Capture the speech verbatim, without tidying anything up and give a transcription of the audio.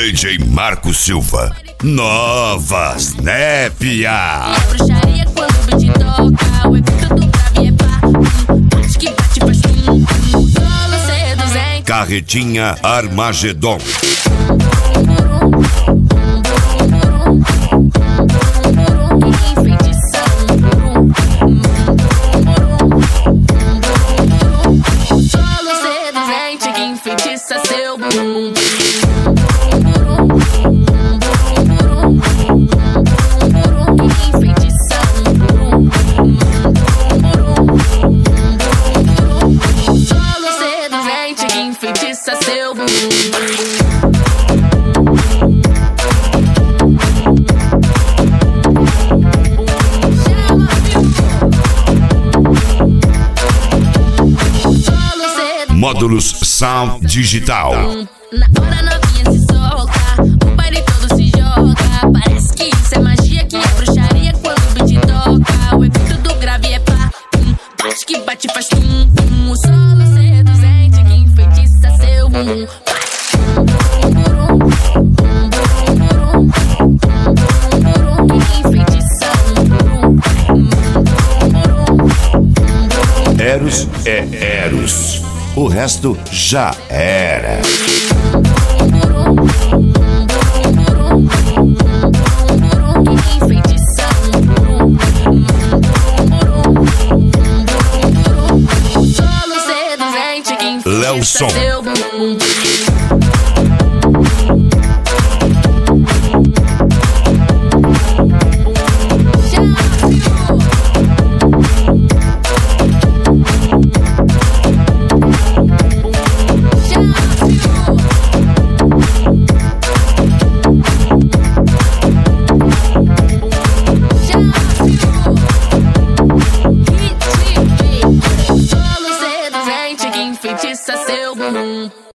D J Marco Silva, Novas Népia. Bruxaria quando o beat toca, o efeito do grave é pá, bate que bate faz tum, solo seduzente. Carretinha Armagedon. Solo seduzente que enfeitiça seu bumbum. Solo seduzente que enfeitiça seu bumbum. Módulos Sound Digital. Na hora novinha se solta, o baile todo se joga. Parece que isso é magia, que é bruxaria quando o beat toca. O efeito do grave é pá, tum, bate que bate faz tum, tum. O solo seduzente que enfeitiça seu bumbum. Eros é Eros. O resto já era. Solo seduzente que enfeitiça Léo Som. seu bumbum.